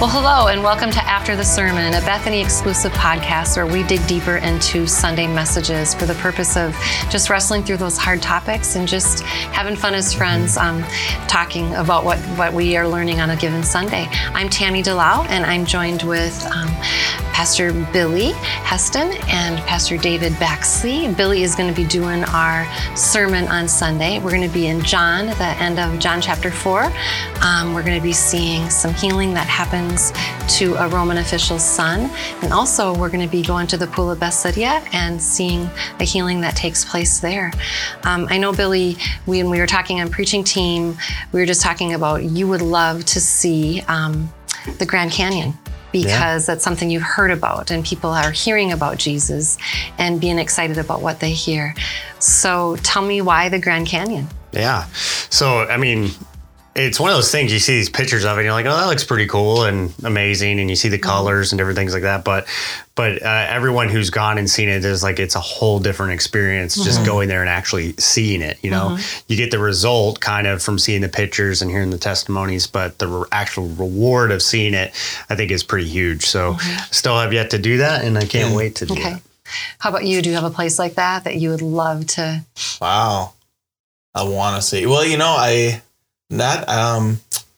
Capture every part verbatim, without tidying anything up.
Well, hello, and welcome to After the Sermon, a Bethany exclusive podcast where we dig deeper into Sunday messages for the purpose of just wrestling through those hard topics and just having fun as friends, um, talking about what, what we are learning on a given Sunday. I'm Tammy DeLau, and I'm joined with um, Pastor Billy Heston and Pastor David Baxley. Billy is going to be doing our sermon on Sunday. We're going to be in John, the end of John chapter four. Um, we're going to be seeing some healing that happens to a Roman official's son. And also we're going to be going to the pool of Bethsaida and seeing the healing that takes place there. Um, I know, Billy, when we were talking on preaching team, we were just talking about you would love to see um, the Grand Canyon, because yeah. that's something you've heard about and people are hearing about Jesus and being excited about what they hear. So tell me, why the Grand Canyon? Yeah. So, I mean, it's one of those things, you see these pictures of it and you're like, oh, that looks pretty cool and amazing. And you see the colors and different things like that. But but uh, everyone who's gone and seen it is like, it's a whole different experience just mm-hmm. going there and actually seeing it. You know, mm-hmm. you get the result kind of from seeing the pictures and hearing the testimonies, but the re- actual reward of seeing it, I think, is pretty huge. So mm-hmm. still have yet to do that. And I can't wait to do okay. that. How about you? Do you have a place like that that you would love to? Wow. I want to see. Well, you know, I... That, um,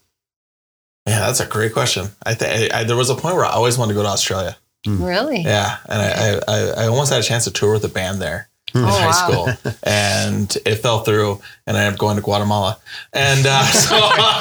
yeah, that's a great question. I think there was a point where I always wanted to go to Australia. Really? Yeah. And I, I, I almost had a chance to tour with a band there in oh, high wow. school, and it fell through, and I ended up going to Guatemala. And uh, so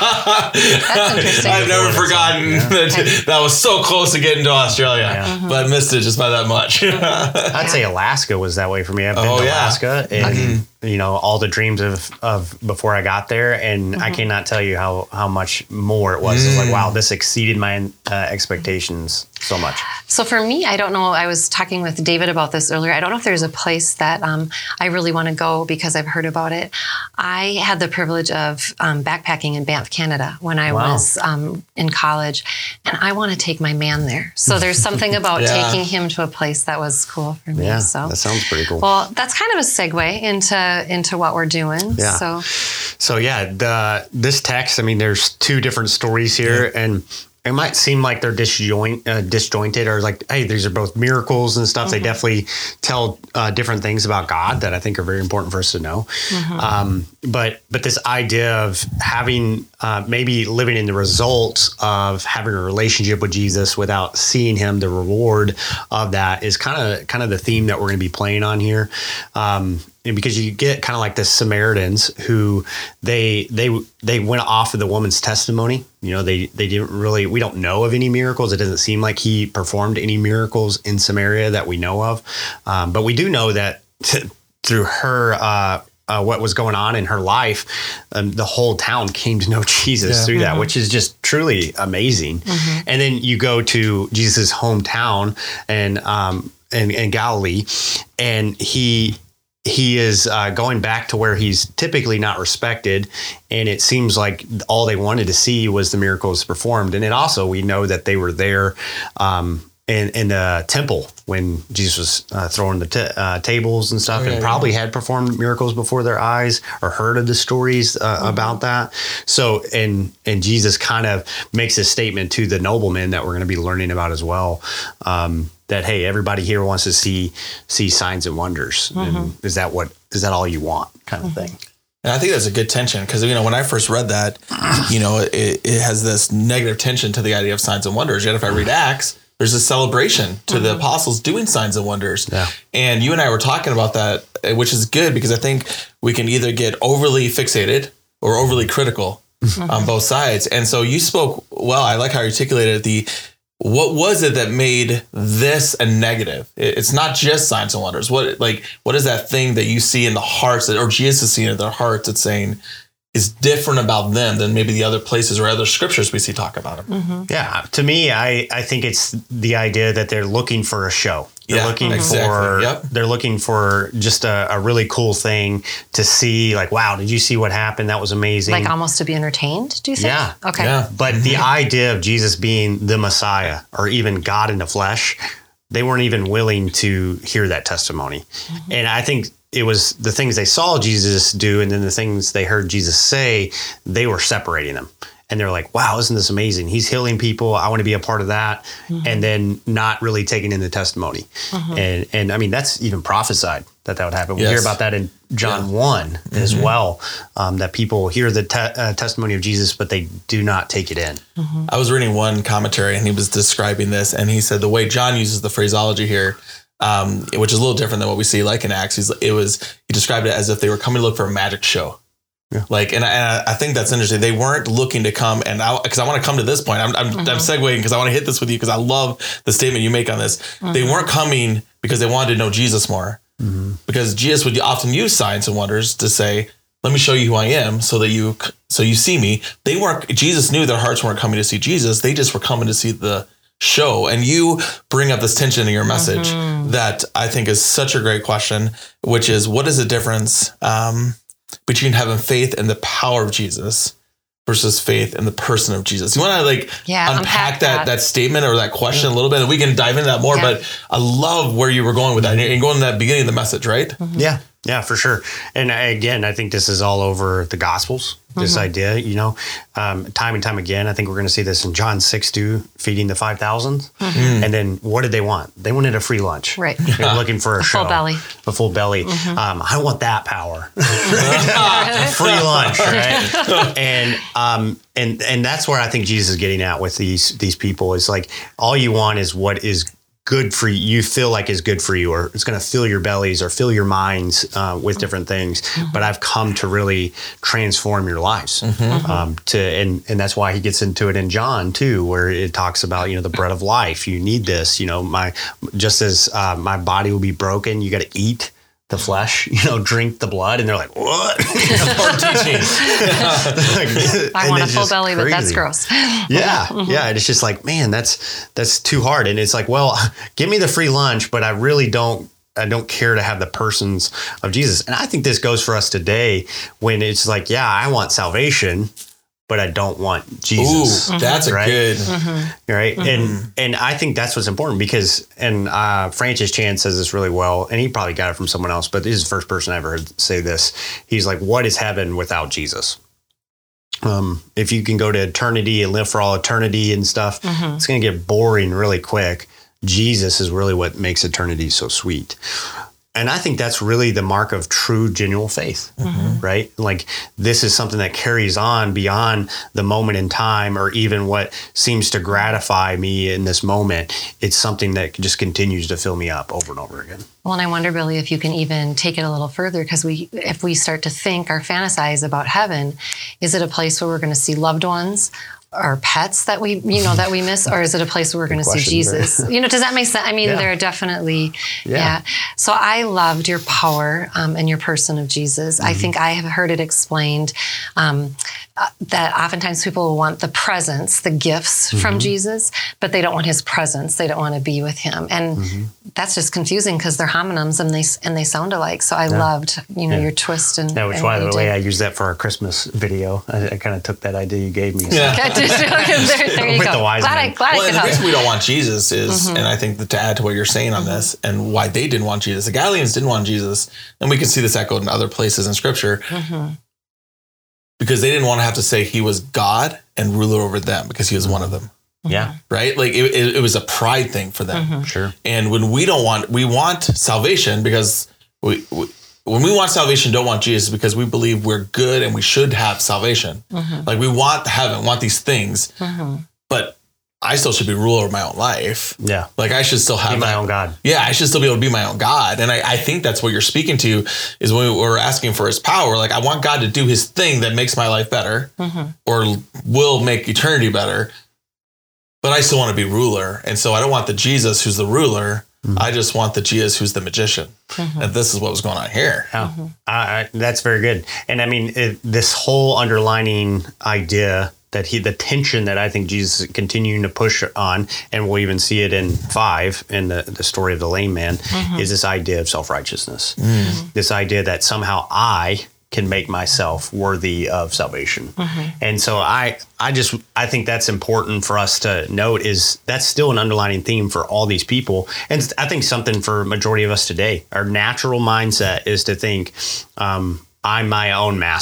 that's interesting. I've never forgotten yeah. that, okay. that was so close to getting to Australia, yeah. mm-hmm. but I missed it just by that much. I'd say Alaska was that way for me. I've been oh, to yeah. Alaska and, okay. you know, all the dreams of, of before I got there. And mm-hmm. I cannot tell you how, how much more it was. Mm. It was like, wow, this exceeded my uh, expectations so much. So for me, I don't know, I was talking with David about this earlier. I don't know if there's a place that um, I really want to go because I've heard about it. I had the privilege of um, backpacking in Banff, Canada when I wow. was um, in college, and I want to take my man there. So there's something about yeah. taking him to a place that was cool for me. Yeah, so that sounds pretty cool. Well, that's kind of a segue into into what we're doing. Yeah. So, so yeah, the, this text, I mean, there's two different stories here, yeah. and it might seem like they're disjoint, uh, disjointed or like, hey, these are both miracles and stuff. Mm-hmm. They definitely tell uh, different things about God that I think are very important for us to know. Mm-hmm. Um, but but this idea of having, uh, maybe living in the results of having a relationship with Jesus without seeing him, the reward of that is kind of kind of the theme that we're going to be playing on here. Um, And because you get kind of like the Samaritans who they they they went off of the woman's testimony. You know, they they didn't really, we don't know of any miracles. It doesn't seem like he performed any miracles in Samaria that we know of. Um, but we do know that t- through her, uh, uh, what was going on in her life, um, the whole town came to know Jesus yeah. through mm-hmm. that, which is just truly amazing. Mm-hmm. And then you go to Jesus' hometown and um, in, in Galilee, and he... He is uh, going back to where he's typically not respected. And it seems like all they wanted to see was the miracles performed. And then also we know that they were there um, in, in the temple when Jesus was uh, throwing the t- uh, tables and stuff, oh, yeah, and probably yeah. had performed miracles before their eyes or heard of the stories uh, mm-hmm. about that. So, and, and Jesus kind of makes a statement to the noblemen that we're going to be learning about as well. Um, that, hey, everybody here wants to see see signs and wonders. Mm-hmm. And is that what is that all you want, kind of mm-hmm. thing? And I think that's a good tension because, you know, when I first read that, you know, it, it has this negative tension to the idea of signs and wonders. Yet if I read Acts, there's a celebration to mm-hmm. the apostles doing signs and wonders. Yeah. And you and I were talking about that, which is good because I think we can either get overly fixated or overly critical mm-hmm. on both sides. And so you spoke well. I like how you articulated the. What was it that made this a negative? It's not just signs and wonders. What like what is that thing that you see in the hearts that, or Jesus is seeing in their hearts that's saying is different about them than maybe the other places or other scriptures we see talk about them? Mm-hmm. Yeah, to me, I, I think it's the idea that they're looking for a show. They're yeah, looking exactly. for yep. they're looking for just a, a really cool thing to see. Like, wow, did you see what happened? That was amazing. Like almost to be entertained, do you think? Yeah. Okay. Yeah. But mm-hmm. the idea of Jesus being the Messiah or even God in the flesh, they weren't even willing to hear that testimony. Mm-hmm. And I think it was the things they saw Jesus do and then the things they heard Jesus say, they were separating them. and they're like, wow, isn't this amazing? He's healing people. I want to be a part of that. Mm-hmm. And then not really taking in the testimony. Mm-hmm. And, and I mean, that's even prophesied that that would happen. We yes. hear about that in John yeah. one mm-hmm. as well, um, that people hear the te- uh, testimony of Jesus, but they do not take it in. Mm-hmm. I was reading one commentary and he was describing this, and he said the way John uses the phraseology here, um, which is a little different than what we see like in Acts, he's, it was, he described it as if they were coming to look for a magic show. Yeah. Like, and I, and I think that's interesting. They weren't looking to come, and I, because I want to come to this point. I'm, I'm, mm-hmm. I'm segueing because I want to hit this with you because I love the statement you make on this. Mm-hmm. They weren't coming because they wanted to know Jesus more, mm-hmm. because Jesus would often use signs and wonders to say, "Let me show you who I am, so that you, so you see me." They weren't. Jesus knew their hearts weren't coming to see Jesus. They just were coming to see the show. And you bring up this tension in your message mm-hmm. that I think is such a great question, which is, what is the difference Um, between having faith in the power of Jesus versus faith in the person of Jesus? You want to like yeah, unpack, unpack that, that that statement or that question yeah. a little bit, and we can dive into that more. Yeah. But I love where you were going with that, and going to that beginning of the message, right? Mm-hmm. Yeah, yeah, for sure. And again, I think this is all over the Gospels. This mm-hmm. idea, you know, um, time and time again. I think we're going to see this in John six too, feeding the five thousand. Mm-hmm. And then what did they want? They wanted a free lunch. Right. They were looking for a, a show, full belly. A full belly. Mm-hmm. Um, I want that power. Free lunch, right? and um, and and that's where I think Jesus is getting at with these these people. Is like, all you want is what is good for you, you feel like is good for you, or it's going to fill your bellies or fill your minds uh, with different things. Mm-hmm. But I've come to really transform your lives. Mm-hmm. Um, to and and that's why he gets into it in John too, where it talks about, you know, the bread of life. You need this, you know, my just as uh, my body will be broken, you got to eat the flesh, you know, drink the blood. And they're like, what? Hard teaching. I want a full belly, crazy. But that's gross. Yeah. Mm-hmm. Yeah. And it's just like, man, that's, that's too hard. And it's like, well, give me the free lunch, but I really don't, I don't care to have the persons of Jesus. And I think this goes for us today when it's like, yeah, I want salvation, but I don't want Jesus. Ooh, that's right? a good, mm-hmm. right? Mm-hmm. And and I think that's what's important, because, and uh, Francis Chan says this really well, and he probably got it from someone else, but this is the first person I ever heard say this. He's like, what is heaven without Jesus? Um, if you can go to eternity and live for all eternity and stuff, mm-hmm. it's going to get boring really quick. Jesus is really what makes eternity so sweet. And I think that's really the mark of true, genuine faith, mm-hmm. right? Like, this is something that carries on beyond the moment in time, or even what seems to gratify me in this moment. It's something that just continues to fill me up over and over again. Well, and I wonder, Billy, if you can even take it a little further, because we, if we start to think or fantasize about heaven, is it a place where we're going to see loved ones, or pets that we, you know, that we miss, or is it a place where we're going to see Jesus? There. You know, does that make sense? I mean, yeah. there are definitely, yeah. yeah. So I loved your power um, and your person of Jesus. Mm-hmm. I think I have heard it explained um, uh, that oftentimes people want the presence, the gifts mm-hmm. from Jesus, but they don't want his presence. They don't want to be with him. And mm-hmm. that's just confusing, because they're homonyms and they and they sound alike. So I yeah. loved, you know, yeah. your twist. And yeah, which, and by the way, I used that for our Christmas video. I, I kind of took that idea you gave me. So. Yeah. there, there you With go. The wise glad man. I, glad well, I and the reason we don't want Jesus is, mm-hmm. and I think that to add to what you're saying on mm-hmm. this, and why they didn't want Jesus, the Galileans didn't want Jesus, and we can see this echoed in other places in Scripture, mm-hmm. because they didn't want to have to say he was God and ruler over them, because he was one of them. Yeah. Right? Like it, it, it was a pride thing for them. Mm-hmm. Sure. And when we don't want, we want salvation because we, we when we want salvation, don't want Jesus, because we believe we're good and we should have salvation. Mm-hmm. Like we want heaven, want these things, mm-hmm. but I still should be ruler of my own life. Yeah. Like I should still have be my that, own God. Yeah. I should still be able to be my own God. And I, I think that's what you're speaking to, is when we're asking for his power. Like I want God to do his thing that makes my life better, mm-hmm. or will make eternity better. But I still want to be ruler. And so I don't want the Jesus who's the ruler. Mm-hmm. I just want the Jesus who's the magician. Mm-hmm. And this is what was going on here. Yeah. Mm-hmm. Uh, that's very good. And I mean, it, this whole underlining idea that he, the tension that I think Jesus is continuing to push on, and we'll even see it in five, in the, the story of the lame man, mm-hmm. is this idea of self-righteousness. Mm-hmm. This idea that somehow I can make myself worthy of salvation. Mm-hmm. And so I, I just, I think that's important for us to note, is that's still an underlining theme for all these people. And I think something for majority of us today, our natural mindset is to think, um, I'm my own master.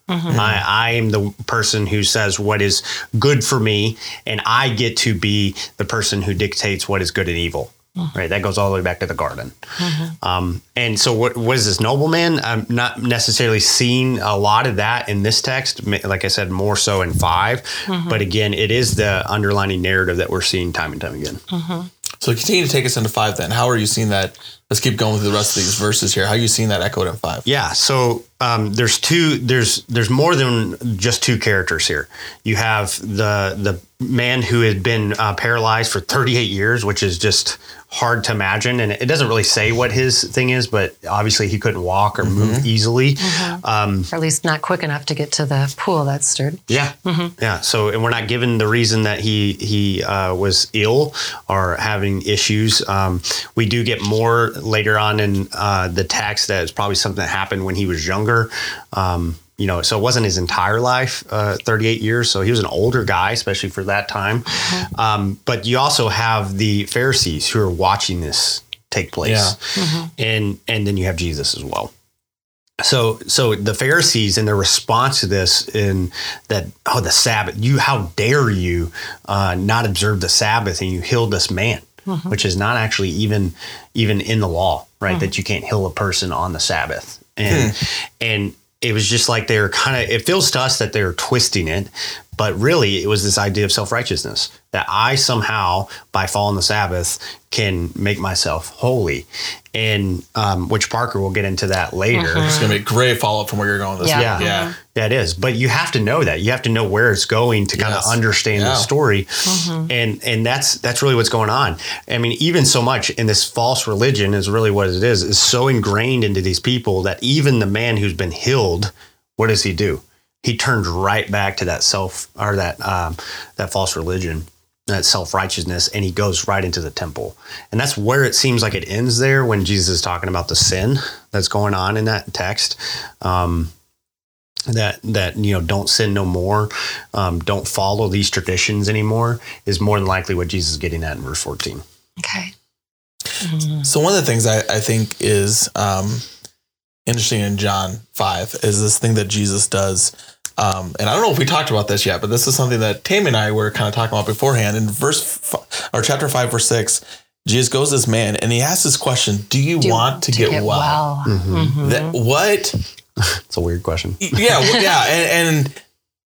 Mm-hmm. I, I am the person who says what is good for me, and I get to be the person who dictates what is good and evil. Mm-hmm. Right, that goes all the way back to the garden. Mm-hmm. Um, and so, what was this nobleman? I'm not necessarily seeing a lot of that in this text. Like I said, more so in five. Mm-hmm. But again, it is the underlining narrative that we're seeing time and time again. Mm-hmm. So continue to take us into five then. How are you seeing that? Let's keep going through the rest of these verses here. How are you seeing that echoed in five? Yeah. So um, there's two, there's, there's more than just two characters here. You have the, the man who had been uh, paralyzed for thirty-eight years, which is just hard to imagine. And it doesn't really say what his thing is, but obviously he couldn't walk or mm-hmm. move easily. Mm-hmm. Um, or at least not quick enough to get to the pool that stirred. Yeah. Mm-hmm. Yeah. So, and we're not given the reason that he, he uh, was ill or having issues. Um, we do get more later on in uh, the text that it's probably something that happened when he was younger. Um, You know, so it wasn't his entire life, uh, thirty-eight years. So he was an older guy, especially for that time. Mm-hmm. Um, but you also have the Pharisees who are watching this take place. Yeah. Mm-hmm. And and then you have Jesus as well. So so the Pharisees and their response to this in that, oh, the Sabbath, you, how dare you uh, not observe the Sabbath, and you healed this man, mm-hmm. which is not actually even even in the law, right? Mm-hmm. That you can't heal a person on the Sabbath. And hmm. and it was just like they were kind of, it feels to us that they're twisting it, but really it was this idea of self-righteousness, that I somehow, by following the Sabbath, can make myself holy. And um, which Parker will get into that later. Mm-hmm. It's going to be a great follow-up from where you're going with this. Yeah. Yeah. yeah. yeah, it is. But you have to know that. You have to know where it's going to kind yes. of understand yeah. the story. Mm-hmm. And and that's that's really what's going on. I mean, even so much in this false religion is really what it is, is so ingrained into these people that even the man who's been healed, what does he do? He turns right back to that self or that um, that false religion, that self-righteousness, and he goes right into the temple. And that's where it seems like it ends there when Jesus is talking about the sin that's going on in that text. Um, that, that, you know, don't sin no more, um, don't follow these traditions anymore, is more than likely what Jesus is getting at in verse fourteen. Okay. Mm-hmm. So one of the things I, I think is um, interesting in John five is this thing that Jesus does. Um, and I don't know if we talked about this yet, but this is something that Tammy and I were kind of talking about beforehand. In verse f- or chapter five, verse six, Jesus goes to this man and he asks this question: Do you Do want to, to get, get well? well. Mm-hmm. Mm-hmm. That, what? It's a weird question. Yeah, well, yeah, and, and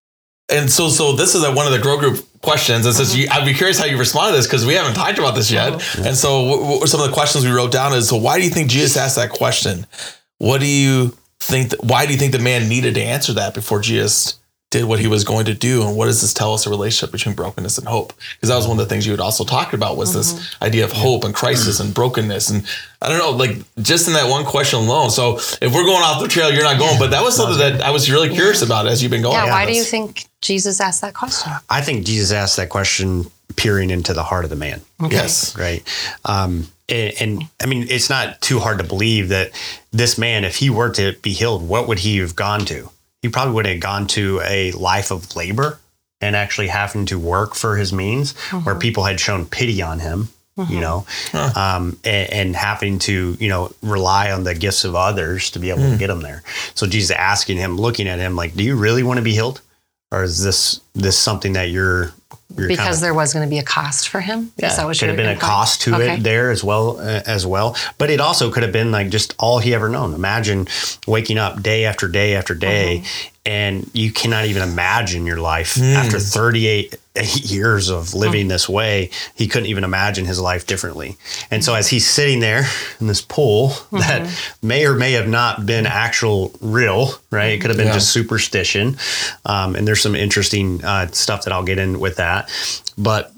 and so so this is a, one of the Grow Group questions. And says, mm-hmm. I'd be curious how you respond to this because we haven't talked about this yet. Mm-hmm. And so w- w- some of the questions we wrote down is: so why do you think Jesus asked that question? What do you think? That, why do you think the man needed to answer that before Jesus did what he was going to do? And what does this tell us a relationship between brokenness and hope? Because that was one of the things you had also talked about was mm-hmm. this idea of hope and crisis and brokenness. And I don't know, like just in that one question alone. So if we're going off the trail, you're not going, but that was something that I was really curious about as you've been going. Yeah. Why this. do you think Jesus asked that question? I think Jesus asked that question peering into the heart of the man. Okay. Yes. Right. Um, and, and I mean, it's not too hard to believe that this man, if he were to be healed, what would he have gone to? He probably would have gone to a life of labor and actually having to work for his means, mm-hmm. where people had shown pity on him, mm-hmm. you know, huh. um, and, and having to, you know, rely on the gifts of others to be able mm. to get him there. So Jesus asking him, looking at him like, do you really want to be healed? Or is this this something that you're... you're because kind of, there was going to be a cost for him? Yeah, is that what could have been a cost to okay. it there as well, uh, as well. But it also could have been like just all he ever known. Imagine waking up day after day after day, mm-hmm. and you cannot even imagine your life mm. after thirty-eight years of living mm. this way. He couldn't even imagine his life differently. And so as he's sitting there in this pool mm-hmm. that may or may have not been actual real, right? It could have been yeah. just superstition. Um, and there's some interesting uh, stuff that I'll get in with that. But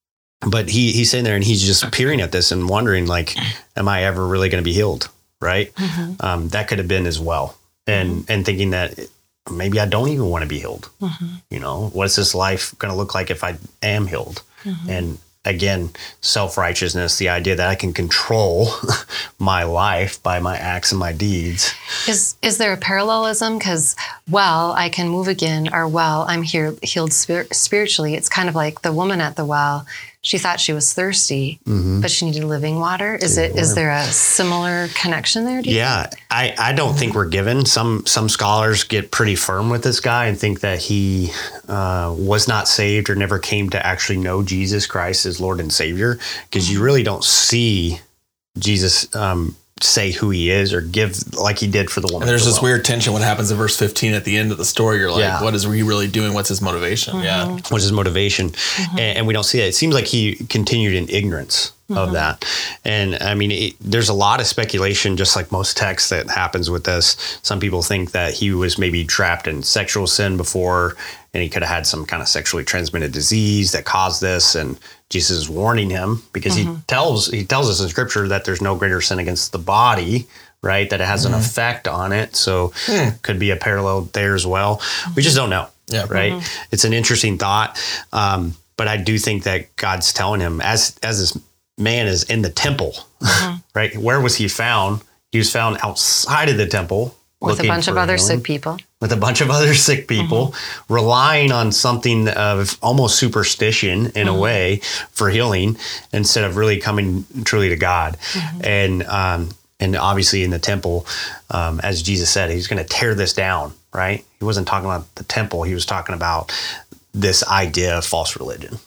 but he he's sitting there and he's just peering at this and wondering, like, am I ever really going to be healed? Right? Mm-hmm. Um, that could have been as well. And and thinking that maybe I don't even want to be healed. Mm-hmm. You know, what's this life going to look like if I am healed? Mm-hmm. And again, self-righteousness, the idea that I can control my life by my acts and my deeds. Is is there a parallelism? Because, well, I can move again, or, well, I'm here healed spir- spiritually. It's kind of like the woman at the well. she thought she was thirsty, Mm-hmm. but she needed living water. Is it? Is there a similar connection there? Do you Yeah, I, I don't think we're given. Some some scholars get pretty firm with this guy and think that he uh, was not saved or never came to actually know Jesus Christ as Lord and Savior, because you really don't see Jesus um, say who he is or give like he did for the woman. And there's at the this well. weird tension. What happens in verse fifteen at the end of the story? You're like, Yeah. what is he really doing? What's his motivation? Yeah. What's his motivation? And, and we don't see that. It seems like he continued in ignorance of that. And I mean, it, there's a lot of speculation, just like most texts, that happens with this. Some people think that he was maybe trapped in sexual sin before, and he could have had some kind of sexually transmitted disease that caused this. And Jesus is warning him because he tells he tells us in Scripture that there's no greater sin against the body, right? That it has an effect on it. So could be a parallel there as well. We just don't know. Yeah. Right. It's an interesting thought. Um, but I do think that God's telling him, as as this man is in the temple, right? Where was he found? He was found outside of the temple with a looking bunch of for other healing, sick people. with a bunch of other sick people, relying on something of almost superstition in a way for healing, instead of really coming truly to God. And um, and obviously in the temple, um, as Jesus said, he's going to tear this down, right? He wasn't talking about the temple. He was talking about this idea of false religion.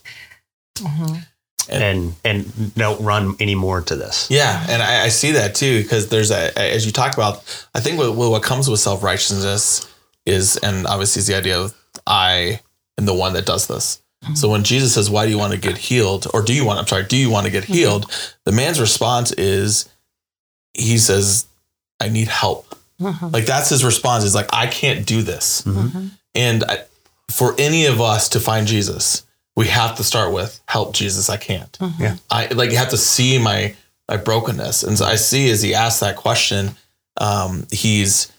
And and don't run any more to this. Yeah, and I, I see that too, because there's a, as you talk about, I think what, what comes with self-righteousness is, and obviously is the idea of I am the one that does this. Mm-hmm. So when Jesus says, why do you want to get healed? Or do you want, I'm sorry, do you want to get healed? Mm-hmm. The man's response is, he says, I need help. Mm-hmm. Like that's his response, is like, I can't do this. Mm-hmm. And I, for any of us to find Jesus, we have to start with help, Jesus. I can't. Mm-hmm. Yeah. I like you have to see my my brokenness, and so I see as he asks that question, um, he's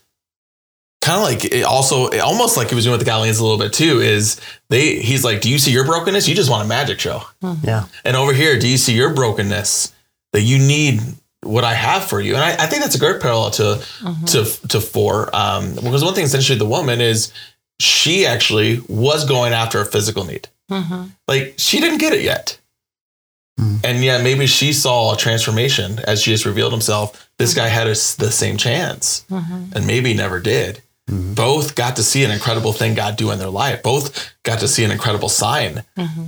kind of like it also almost like he was doing with the Galileans a little bit too. Is they he's like, do you see your brokenness? You just want a magic show. Mm-hmm. Yeah. And over here, do you see your brokenness that you need what I have for you? And I, I think that's a great parallel to mm-hmm. to to four. Um, because one thing essentially the woman is she actually was going after a physical need. Mm-hmm. Like she didn't get it yet. Mm-hmm. And yet maybe she saw a transformation as Jesus revealed himself. This guy had a, the same chance mm-hmm. and maybe never did. Mm-hmm. Both got to see an incredible thing God do in their life. Both got to see an incredible sign. Mm-hmm.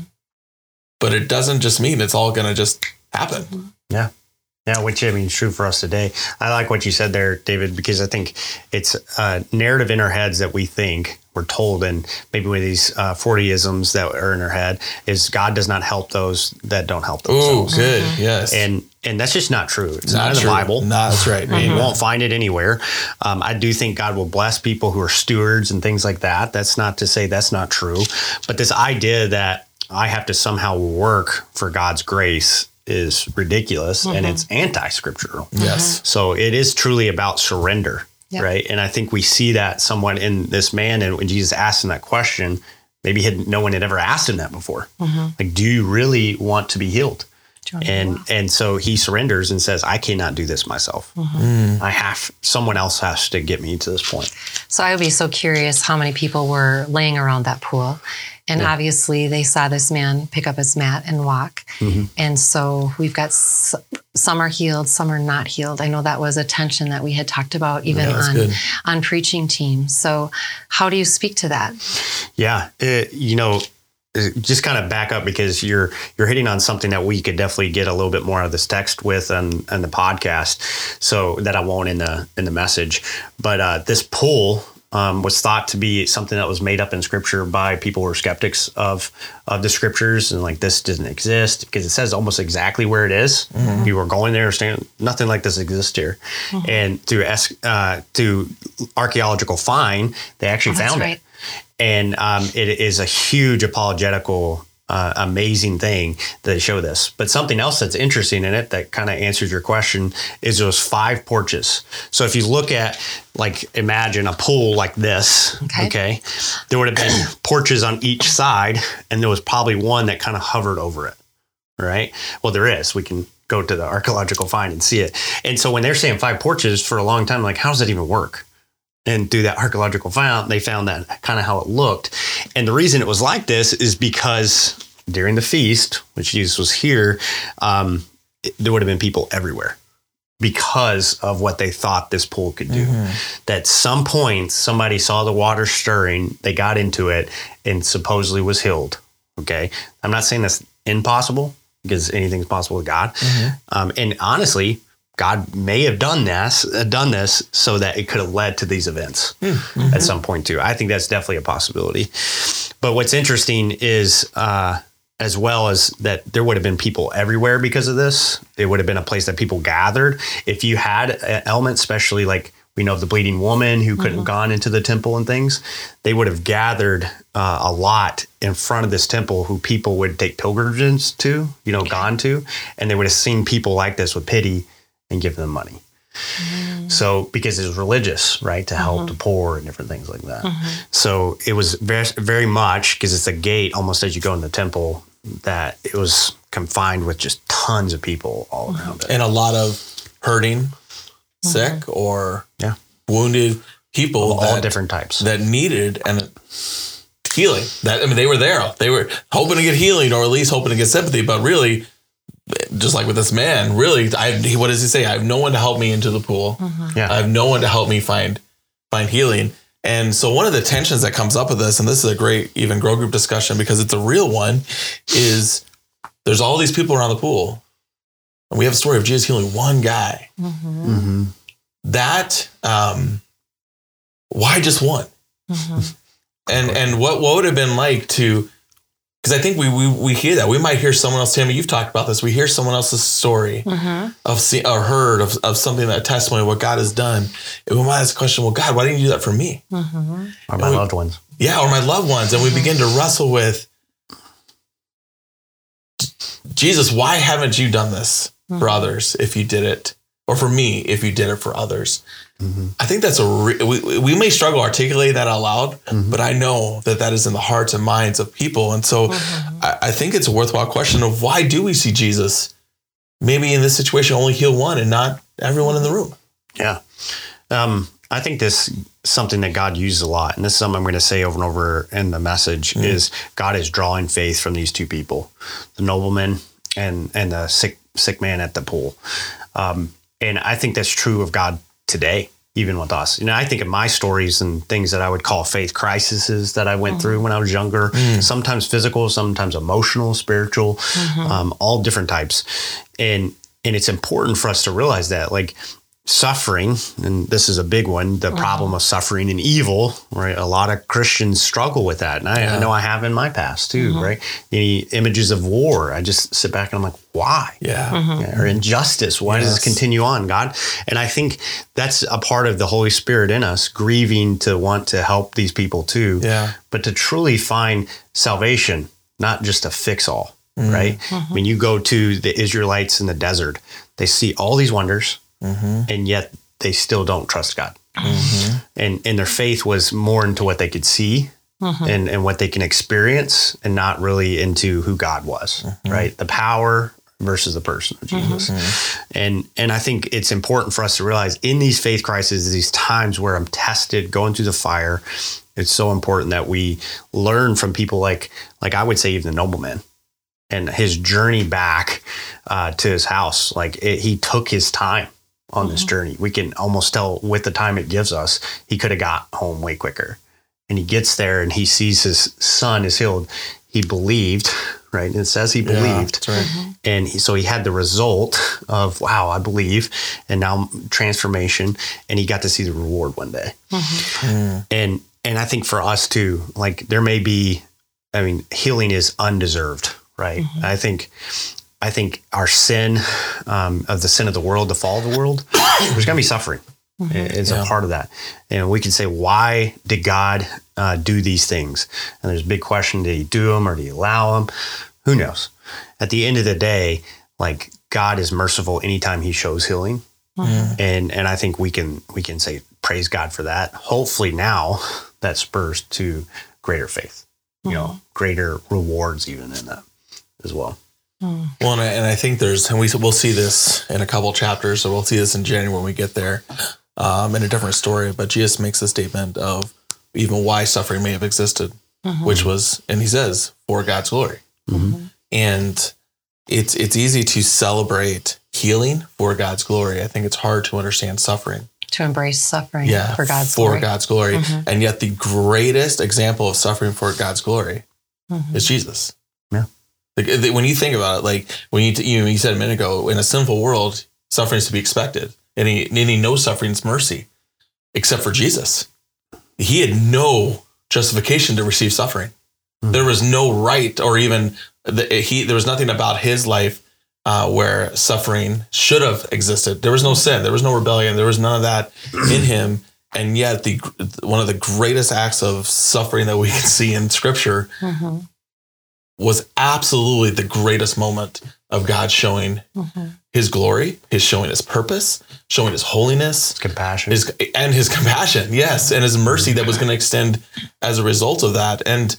But it doesn't just mean it's all going to just happen. Mm-hmm. Yeah. Yeah, which I mean is true for us today. I like what you said there, David, because I think it's a narrative in our heads that we think we're told, and maybe one of these uh, forty-isms that are in our head is God does not help those that don't help themselves. Oh, good. Mm-hmm. Yes. And and that's just not true. It's not, not in true. the Bible. No, that's right. Mm-hmm. You won't find it anywhere. Um, I do think God will bless people who are stewards and things like that. That's not to say that's not true. But this idea that I have to somehow work for God's grace is ridiculous, mm-hmm. and it's anti-scriptural. Yes. So it is truly about surrender, yep. right? And I think we see that somewhat in this man. And when Jesus asked him that question, maybe had, no one had ever asked him that before. Mm-hmm. Like, do you really want to be healed? And and so he surrenders and says, I cannot do this myself. Mm-hmm. I have, someone else has to get me to this point. So I would be so curious how many people were laying around that pool. And yeah. obviously they saw this man pick up his mat and walk. Mm-hmm. And so we've got s- some are healed, some are not healed. I know that was a tension that we had talked about even yeah, on, on preaching team. So how do you speak to that? Yeah, it, you know, just kind of back up, because you're you're hitting on something that we could definitely get a little bit more of this text with and and the podcast, so that I won't in the in the message. But uh, this pool um, was thought to be something that was made up in Scripture by people who were skeptics of of the Scriptures, and like, this doesn't exist, because it says almost exactly where it is. Mm-hmm. People were going there saying nothing like this exists here, mm-hmm. and through uh, through archaeological find, they actually oh, found right. it. And um, it is a huge apologetical, uh, amazing thing that they show this. But something else that's interesting in it that kind of answers your question is those five porches. So if you look at, like, imagine a pool like this, okay, okay there would have been porches on each side, and there was probably one that kind of hovered over it, right? Well, there is. We can go to the archaeological find and see it. And so when they're saying five porches for a long time, like, how does that even work? And through that archaeological found, they found that kind of how it looked. And the reason it was like this is because during the feast, which Jesus was here, um, it, there would have been people everywhere because of what they thought this pool could do. Mm-hmm. That some point, somebody saw the water stirring, they got into it, and supposedly was healed. Okay. I'm not saying that's impossible, because anything's possible with God. Mm-hmm. Um, and honestly, God may have done this, uh, done this so that it could have led to these events mm-hmm. at some point too. I think that's definitely a possibility. But what's interesting is, uh, as well as that there would have been people everywhere because of this. It would have been a place that people gathered. If you had an element, especially like we know of the bleeding woman who couldn't mm-hmm. have gone into the temple and things, they would have gathered uh, a lot in front of this temple who people would take pilgrimages to, you know, okay. gone to, and they would have seen people like this with pity and give them money. Mm-hmm. So because it was religious, right, to help mm-hmm. the poor and different things like that. Mm-hmm. So it was very, very much, because it's a gate almost as you go in the temple, that it was confined with just tons of people all mm-hmm. around it. And a lot of hurting, mm-hmm. sick, or yeah. wounded people. All, that, all different types. That needed and healing. That I mean, they were there. They were hoping to get healing, or at least hoping to get sympathy, but really, just like with this man, really, I have, what does he say? I have no one to help me into the pool. Mm-hmm. Yeah. I have no one to help me find find healing. And so one of the tensions that comes up with this, and this is a great even grow group discussion because it's a real one, is there's all these people around the pool. And we have a story of Jesus healing one guy. Mm-hmm. Mm-hmm. That, um, why just one? Mm-hmm. And and what, what would it have been like to, because I think we, we we hear that. We might hear someone else, Tammy, you've talked about this. We hear someone else's story mm-hmm. of see, or heard of, of something, that testimony, what God has done. And we might ask the question, well, God, why didn't you do that for me? Mm-hmm. Or my we, loved ones. Yeah, or my loved ones. And we begin to wrestle with, Jesus, why haven't you done this mm-hmm. for others if you did it? Or for me, if you did it for others? Mm-hmm. I think that's a, re- we, we may struggle articulating that out loud, mm-hmm. but I know that that is in the hearts and minds of people. And so mm-hmm. I, I think it's a worthwhile question of why do we see Jesus maybe in this situation only heal one and not everyone in the room? Yeah. Um, I think this something that God uses a lot, and this is something I'm going to say over and over in the message, mm-hmm. is God is drawing faith from these two people, the nobleman and, and the sick, sick man at the pool. Um, and I think that's true of God today, even with us. You know, I think of my stories and things that I would call faith crises that I went mm-hmm. through when I was younger, mm. sometimes physical, sometimes emotional, spiritual, mm-hmm. um, all different types. And, and it's important for us to realize that, like, suffering, and this is a big one, the mm-hmm. problem of suffering and evil, right? A lot of Christians struggle with that. And I, yeah. I know I have in my past too, mm-hmm. right? Any images of war, I just sit back and I'm like, why? Yeah. Mm-hmm. yeah or injustice. Why yes. does this continue on, God? And I think that's a part of the Holy Spirit in us, grieving to want to help these people too, yeah. but to truly find salvation, not just a fix all, mm-hmm. right? Mm-hmm. When you go to the Israelites in the desert, they see all these wonders, mm-hmm. and yet they still don't trust God. Mm-hmm. And and their faith was more into what they could see mm-hmm. and, and what they can experience, and not really into who God was, mm-hmm. right? The power versus the person of Jesus. Mm-hmm. And and I think it's important for us to realize in these faith crises, these times where I'm tested, going through the fire, it's so important that we learn from people like, like I would say even the nobleman. And his journey back uh, to his house, like it, he took his time on mm-hmm. this journey. We can almost tell with the time it gives us, he could have got home way quicker. And he gets there and he sees his son is healed. He believed, right? And it says he believed. Yeah, that's right. Mm-hmm. And he, so he had the result of, wow, I believe. And now transformation. And he got to see the reward one day. Mm-hmm. Mm. And, and I think for us too, like there may be, I mean, healing is undeserved, right? Mm-hmm. I think I think our sin, um, of the sin of the world, the fall of the world, there's going to be suffering. Mm-hmm. It's yeah. a part of that. And we can say, why did God uh, do these things? And there's a big question, did he do them or did he allow them? Who knows? At the end of the day, like God is merciful anytime he shows healing. Mm-hmm. And and I think we can we can say, praise God for that. Hopefully now that spurs to greater faith, you mm-hmm. know, greater rewards even in that as well. Well, and I, and I think there's, and we, we'll see this in a couple chapters, so we'll see this in January when we get there, um, in a different story. But Jesus makes a statement of even why suffering may have existed, mm-hmm. which was, and he says, for God's glory. Mm-hmm. And it's it's easy to celebrate healing for God's glory. I think it's hard to understand suffering. To embrace suffering yeah, for God's for glory. God's glory. Mm-hmm. And yet the greatest example of suffering for God's glory mm-hmm. is Jesus. Yeah. Like, when you think about it, like when you, you, you said a minute ago, in a sinful world, suffering is to be expected. And he, and he knows suffering's mercy, except for Jesus. He had no justification to receive suffering. Mm-hmm. There was no right or even the, he. There was nothing about his life uh, where suffering should have existed. There was no sin. There was no rebellion. There was none of that in him. And yet, the one of the greatest acts of suffering that we can see in Scripture mm-hmm. was absolutely the greatest moment of God showing mm-hmm. his glory, his showing his purpose, showing his holiness, his compassion, his, and his compassion, yes, and his mercy that was going to extend as a result of that. And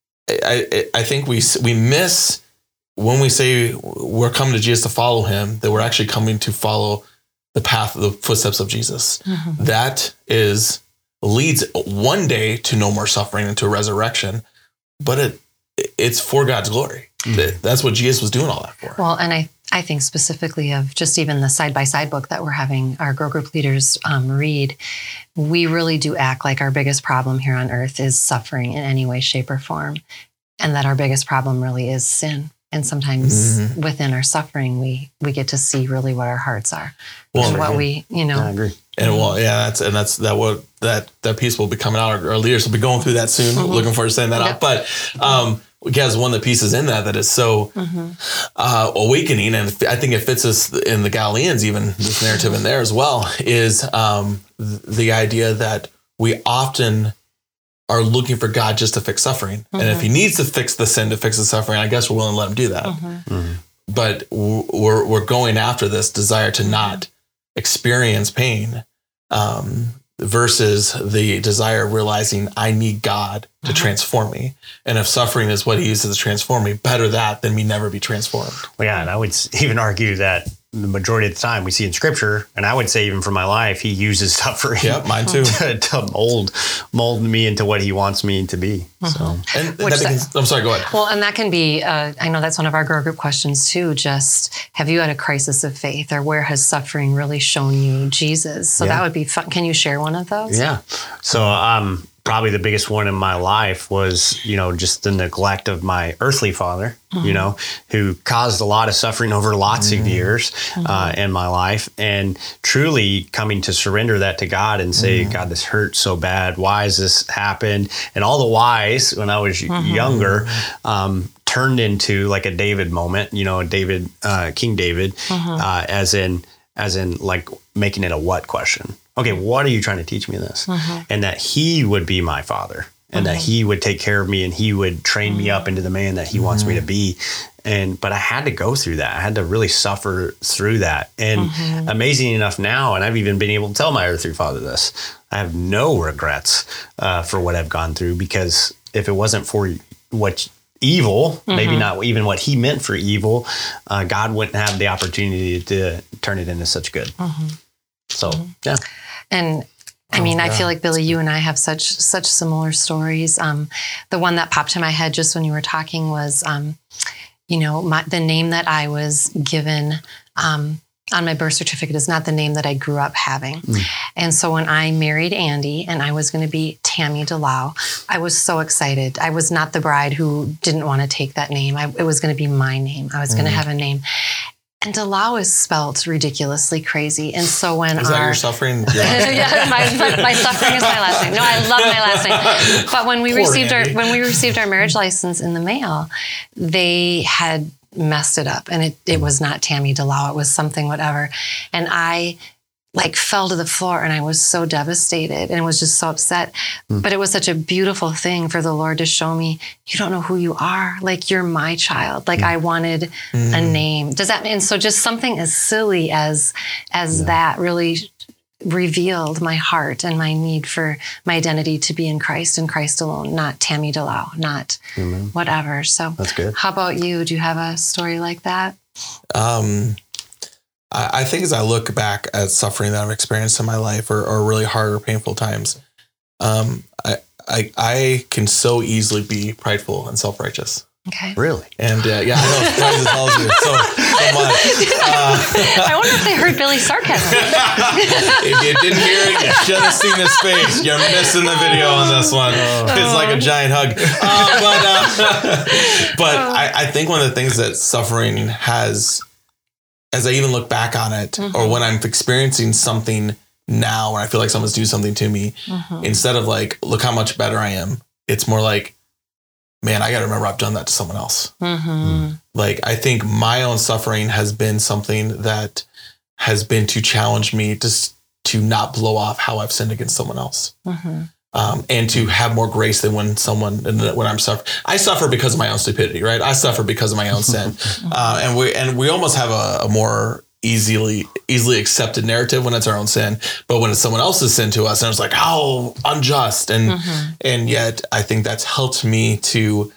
I, I think we we miss when we say we're coming to Jesus to follow him, that we're actually coming to follow the path, the footsteps of Jesus. Mm-hmm. That is leads one day to no more suffering and to resurrection, but it it's for God's glory. Mm-hmm. That's what Jesus was doing all that for. Well, and I, I think specifically of just even the side-by-side book that we're having our Grow Group leaders um, read, we really do act like our biggest problem here on earth is suffering in any way, shape, or form. And that our biggest problem really is sin. And sometimes mm-hmm. within our suffering, we we get to see really what our hearts are. Well, and what yeah. we, you know. I agree. And well, yeah, that's and that's that what that that piece will be coming out. Our, our leaders will be going through that soon. Mm-hmm. Looking forward to saying that yep. out. But um has one of the pieces in that that is so mm-hmm. uh, awakening, and I think it fits us in the Galileans, even this narrative in there as well, is um, the idea that we often are looking for God just to fix suffering. Mm-hmm. And if he needs to fix the sin to fix the suffering, I guess we're willing to let him do that. Mm-hmm. Mm-hmm. But we're we're going after this desire to not experience pain um, versus the desire of realizing I need God to transform me. And if suffering is what he uses to transform me, better that than me never be transformed. Well, yeah, and I would even argue that the majority of the time we see in Scripture, and I would say even for my life, he uses suffering. Yep, mine too. to, to mold mold me into what he wants me to be. Mm-hmm. So, and that that, I'm sorry, go ahead. Well, and that can be, uh, I know that's one of our Grow Group questions too, just have you had a crisis of faith, or where has suffering really shown you Jesus? So yeah. that would be fun. Can you share one of those? Yeah. So um, probably the biggest one in my life was, you know, just the neglect of my earthly father, mm-hmm. you know, who caused a lot of suffering over lots mm-hmm. of years mm-hmm. uh, in my life, and truly coming to surrender that to God and say, mm-hmm. God, this hurts so bad. Why has this happened? And all the whys when I was mm-hmm. younger um, turned into like a David moment, you know, David, uh, King David, mm-hmm. uh, as in, as in like making it a what question. Okay, what are you trying to teach me this? Mm-hmm. And that he would be my father, and mm-hmm. that he would take care of me, and he would train mm-hmm. me up into the man that he mm-hmm. wants me to be. And but I had to go through that. I had to really suffer through that. And mm-hmm. amazing enough now, and I've even been able to tell my earthly father this, I have no regrets uh, for what I've gone through, because if it wasn't for what evil, mm-hmm. maybe not even what he meant for evil, uh, God wouldn't have the opportunity to turn it into such good. Mm-hmm. So, mm-hmm. yeah. And I mean, oh, I feel like, Billy, you and I have such such similar stories. Um, the one that popped in my head just when you were talking was, um, you know, my, the name that I was given um, on my birth certificate is not the name that I grew up having. Mm. And so when I married Andy and I was going to be Tammy DeLau, I was so excited. I was not the bride who didn't want to take that name. I, it was going to be my name. I was mm. going to have a name. And DeLau is spelt ridiculously crazy. And so when Is our, that your suffering? yeah, my, my, my suffering is my last name. No, I love my last name. But when we Poor received Andy. our when we received our marriage license in the mail, they had messed it up, and it, it was not Tammy DeLau. It was something whatever. And I like fell to the floor, and I was so devastated and was just so upset. Mm. But it was such a beautiful thing for the Lord to show me, you don't know who you are. Like, you're my child. Like, mm. I wanted mm. a name. Does that mean, so just something as silly as, as yeah. that really revealed my heart and my need for my identity to be in Christ and Christ alone, not Tammy DeLau, not Amen. Whatever. So that's good. How about you? Do you have a story like that? Um, I think as I look back at suffering that I've experienced in my life, or, or really hard or painful times, um, I, I I can so easily be prideful and self-righteous. Okay. Really? And uh, yeah, I know it's twice as tall as you. So, so much. Uh, I wonder if they heard Billy's sarcasm. If you didn't hear it, you should have seen his face. You're missing the video on this one. Oh. It's like a giant hug. Uh, but uh, but I, I think one of the things that suffering has, as I even look back on it, mm-hmm. or when I'm experiencing something now, when I feel like someone's doing something to me, mm-hmm. instead of like, look how much better I am, it's more like, man, I got to remember I've done that to someone else. Mm-hmm. Like, I think my own suffering has been something that has been to challenge me to, to not blow off how I've sinned against someone else. Mm-hmm. Um, and to have more grace than when someone, when I'm suffering. I suffer because of my own stupidity, right? I suffer because of my own sin. Uh, and we, and we almost have a, a more easily, easily accepted narrative when it's our own sin, but when it's someone else's sin to us, and it's like, how unjust. And, mm-hmm. and yet I think that's helped me to,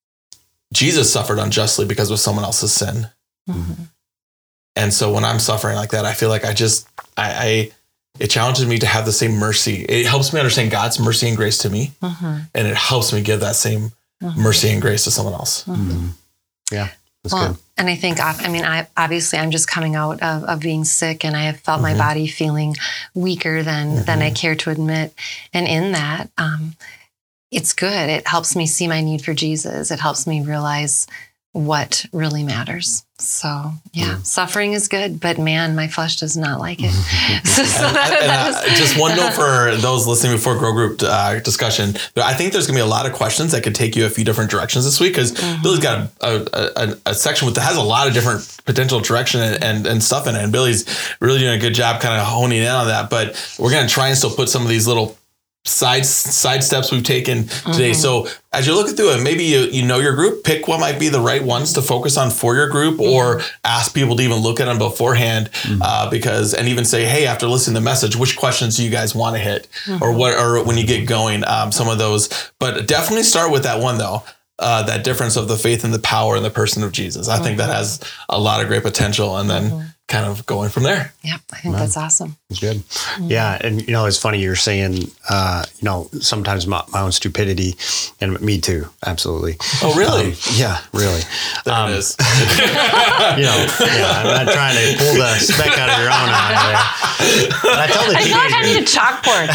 Jesus suffered unjustly because of someone else's sin. Mm-hmm. And so when I'm suffering like that, I feel like I just, I, I, it challenges me to have the same mercy. It helps me understand God's mercy and grace to me. Mm-hmm. And it helps me give that same mm-hmm. mercy and grace to someone else. Mm-hmm. Yeah. That's well, good. And I think, I mean, I obviously I'm just coming out of, of being sick, and I have felt mm-hmm. my body feeling weaker than, mm-hmm. than I care to admit. And in that, um, it's good. It helps me see my need for Jesus. It helps me realize what really matters. So yeah, mm. suffering is good, but man, my flesh does not like it. so, so and, that, and, that uh, is... Just one note for those listening before Grow Group uh, discussion. I think there's going to be a lot of questions that could take you a few different directions this week, because mm-hmm. Billy's got a, a, a, a section with that has a lot of different potential direction and, and, and stuff in it. And Billy's really doing a good job kind of honing in on that. But we're going to try and still put some of these little side side steps we've taken today. Mm-hmm. So as you're looking through it, maybe you, you know your group, pick what might be the right ones to focus on for your group, mm-hmm. or ask people to even look at them beforehand, mm-hmm. uh, because, and even say, hey, after listening to the message, which questions do you guys want to hit, mm-hmm. or what, or when you get going, um, some of those, but definitely start with that one though. Uh, that difference of the faith and the power in the person of Jesus. I mm-hmm. think that has a lot of great potential, and then mm-hmm. kind of going from there. Yep. I think wow. that's awesome. It's good. Mm-hmm. Yeah. And, you know, it's funny you're saying, uh, you know, sometimes my, my own stupidity, and me too. Absolutely. Oh, really? Um, yeah, really. There um, it is. you know, yeah, I'm not trying to pull the speck out of your own eye there. But I tell the I teenagers. feel like I need a chalkboard.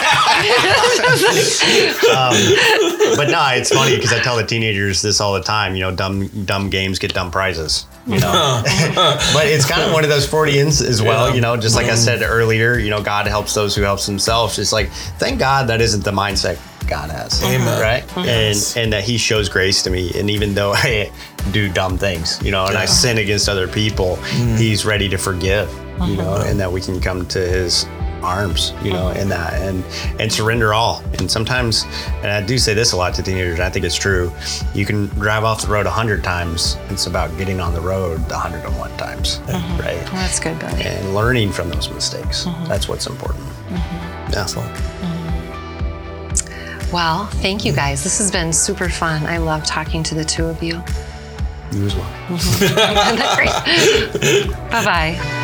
um, but no, it's funny because I tell the teenagers this all the time, you know, dumb, dumb games get dumb prizes. You know, but it's kind of one of those Freudians as well, yeah. you know, just like I said earlier, you know, God helps those who helps themselves. It's like, thank God that isn't the mindset God has. Amen. Right. Yes. And, and that he shows grace to me. And even though I do dumb things, you know, and yeah. I sin against other people, mm. he's ready to forgive, you uh-huh. know, and that we can come to his arms, you know, in that and and surrender all. And sometimes, and I do say this a lot to teenagers, I think it's true, you can drive off the road a hundred times. It's about getting on the road the hundred and one times, mm-hmm. right? Well, that's good, Billy. And learning from those mistakes. Mm-hmm. That's what's important. Mm-hmm. Yeah. Mm-hmm. Well, thank you guys. This has been super fun. I love talking to the two of you. You as well. Mm-hmm. Great. Bye-bye.